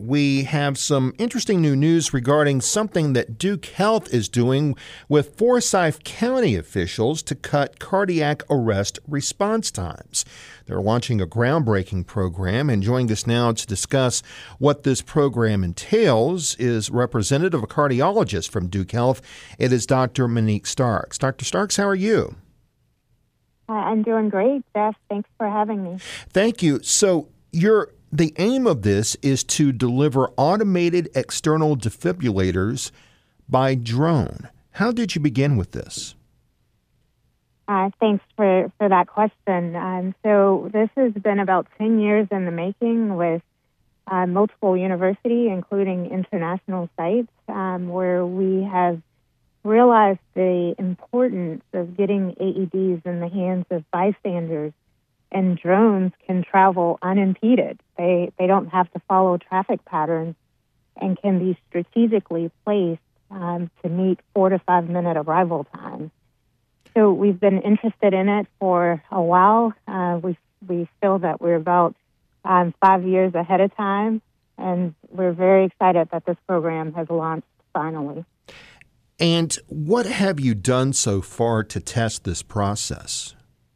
we have some interesting new news regarding something that Duke Health is doing with Forsyth County officials to cut cardiac arrest response times. They're launching a groundbreaking program, and joining us now to discuss what this program entails is representative, a cardiologist from Duke Health. It is Dr. Monique Starks. Dr. Starks, how are you? I'm doing great, Jeff. Thanks for having me. Thank you. So the aim of this is to deliver automated external defibrillators by drone. How did you begin with this? Thanks for that question. So this has been about 10 years in the making with multiple universities, including international sites, where we have realized the importance of getting AEDs in the hands of bystanders, and drones can travel unimpeded. They don't have to follow traffic patterns and can be strategically placed to meet 4 to 5 minute arrival times. So we've been interested in it for a while. We feel that we're about 5 years ahead of time, and we're very excited that this program has launched finally. And what have you done so far to test this process?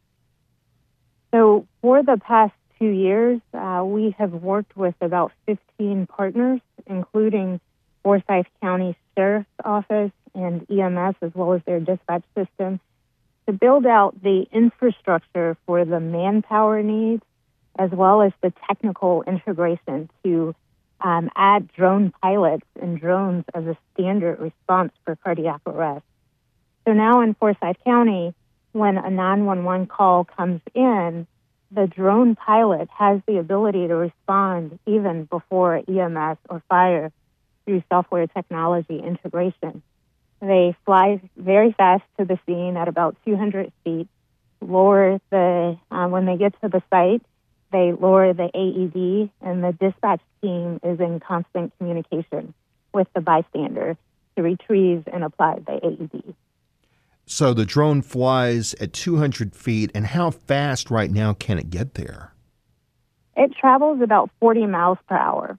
So for the past 2 years, we have worked with about 15 partners, including Forsyth County Sheriff's Office and EMS, as well as their dispatch system, to build out the infrastructure for the manpower needs, as well as the technical integration to add drone pilots and drones as a standard response for cardiac arrest. So now in Forsyth County, when a 911 call comes in, the drone pilot has the ability to respond even before EMS or fire through software technology integration. They fly very fast to the scene at about 200 feet, when they get to the site, they lower the AED, and the dispatch team is in constant communication with the bystander to retrieve and apply the AED. So the drone flies at 200 feet, and how fast right now can it get there? It travels about 40 miles per hour.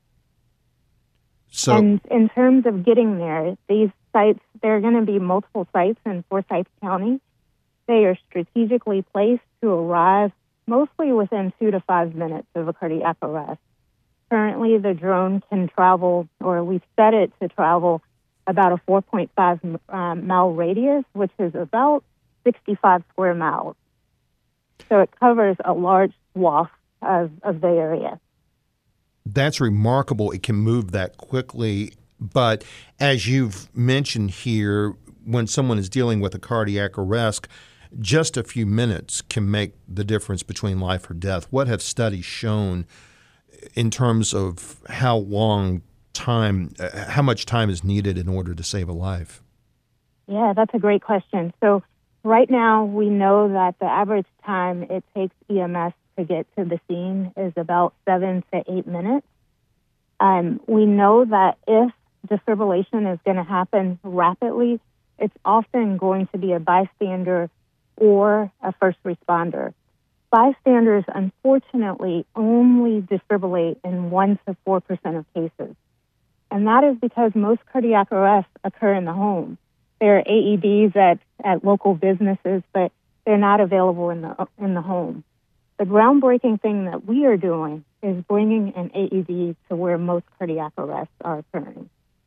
So, and in terms of getting there, these sites, there are going to be multiple sites in Forsyth County. They are strategically placed to arrive mostly within 2 to 5 minutes of a cardiac arrest. Currently, the drone can travel, or we've set it to travel, about a 4.5 mile radius, which is about 65 square miles. So it covers a large swath of the area. That's remarkable. It can move that quickly. But as you've mentioned here, when someone is dealing with a cardiac arrest, just a few minutes can make the difference between life or death. What have studies shown in terms of how much time is needed in order to save a life? Yeah, that's a great question. So right now, we know that the average time it takes EMS to get to the scene is about 7 to 8 minutes. We know that if defibrillation is going to happen rapidly, it's often going to be a bystander or a first responder. Bystanders, unfortunately, only defibrillate in 1 to 4% of cases. And that is because most cardiac arrests occur in the home. There are AEDs at local businesses, but they're not available in the home. The groundbreaking thing that we are doing is bringing an AED to where most cardiac arrests are occurring.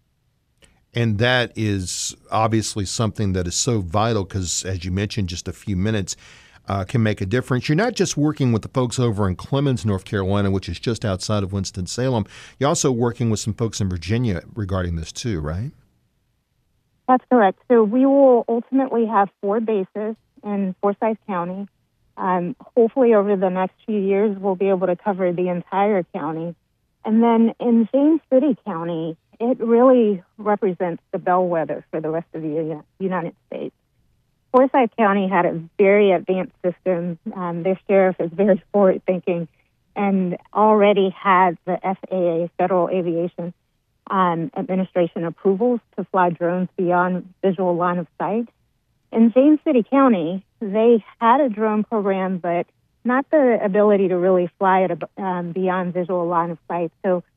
And that is obviously something that is so vital because, as you mentioned, just a few minutes can make a difference. You're not just working with the folks over in Clemens, North Carolina, which is just outside of Winston-Salem. You're also working with some folks in Virginia regarding this too, right? That's correct. So we will ultimately have 4 bases in Forsyth County. Hopefully over the next few years, we'll be able to cover the entire county. And then in James City County, it really represents the bellwether for the rest of the United States. Forsyth County had a very advanced system. Their sheriff is very forward-thinking and already had the FAA, Federal Aviation Administration, approvals to fly drones beyond visual line of sight. In James City County, they had a drone program, but not the ability to really fly it beyond visual line of sight. So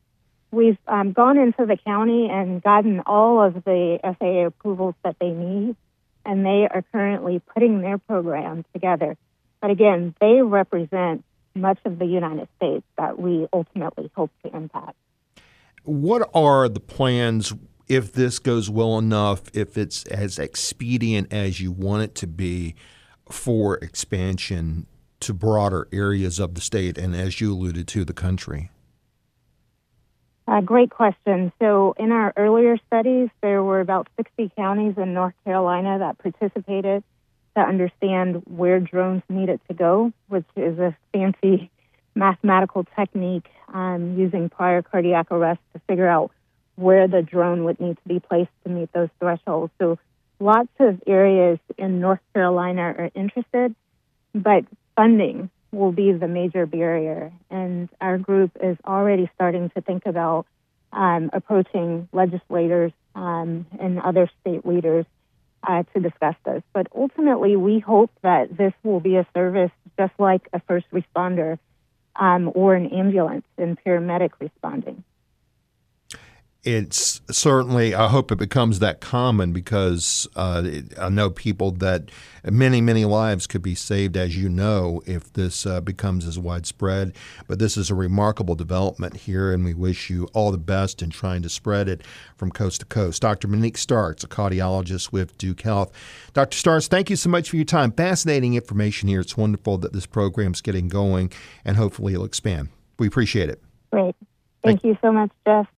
We've gone into the county and gotten all of the FAA approvals that they need, and they are currently putting their program together. But again, they represent much of the United States that we ultimately hope to impact. What are the plans if this goes well enough, if it's as expedient as you want it to be, for expansion to broader areas of the state and, as you alluded to, the country? Great question. So in our earlier studies, there were about 60 counties in North Carolina that participated to understand where drones needed to go, which is a fancy mathematical technique using prior cardiac arrest to figure out where the drone would need to be placed to meet those thresholds. So lots of areas in North Carolina are interested, but funding will be the major barrier. And our group is already starting to think about approaching legislators and other state leaders to discuss this. But ultimately, we hope that this will be a service just like a first responder or an ambulance and paramedic responding. It's certainly, I hope it becomes that common, because I know people that many, many lives could be saved, as you know, if this becomes as widespread. But this is a remarkable development here, and we wish you all the best in trying to spread it from coast to coast. Dr. Monique Starks, a cardiologist with Duke Health. Dr. Starks, thank you so much for your time. Fascinating information here. It's wonderful that this program's getting going, and hopefully it'll expand. We appreciate it. Great. Thank you so much, Jeff.